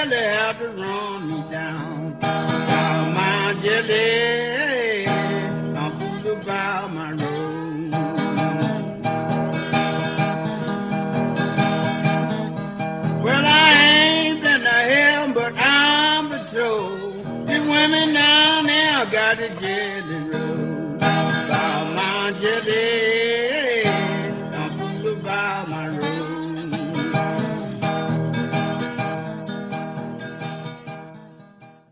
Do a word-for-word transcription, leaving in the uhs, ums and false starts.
jelly have to run me down. Now my jelly